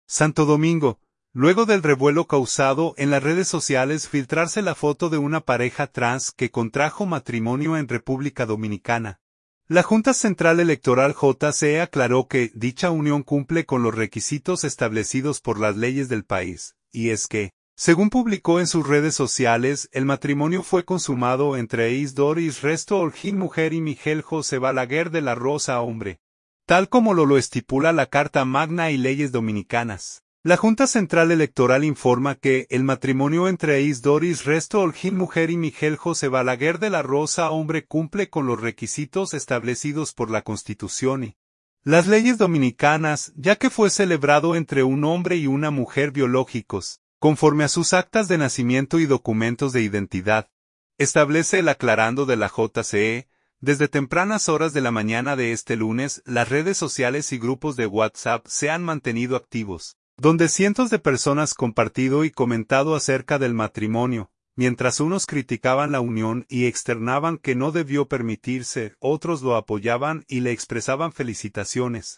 Santo Domingo. Luego del revuelo causado en las redes sociales filtrarse la foto de una pareja trans que contrajo matrimonio en República Dominicana. La Junta Central Electoral JCE aclaró que dicha unión cumple con los requisitos establecidos por las leyes del país, y es que, según publicó en sus redes sociales, el matrimonio fue consumado entre Doris Resto Holguín mujer y Miguel José Balaguer de la Rosa hombre, tal como lo estipula la Carta Magna y leyes dominicanas. La Junta Central Electoral informa que el matrimonio entre Doris Resto Holguín mujer y Miguel José Balaguer de la Rosa hombre cumple con los requisitos establecidos por la Constitución y las leyes dominicanas, ya que fue celebrado entre un hombre y una mujer biológicos, conforme a sus actas de nacimiento y documentos de identidad. Establece el aclarando de la JCE. Desde tempranas horas de la mañana de este lunes, las redes sociales y grupos de WhatsApp se han mantenido activos, donde cientos de personas compartido y comentado acerca del matrimonio, mientras unos criticaban la unión y externaban que no debió permitirse, otros lo apoyaban y le expresaban felicitaciones.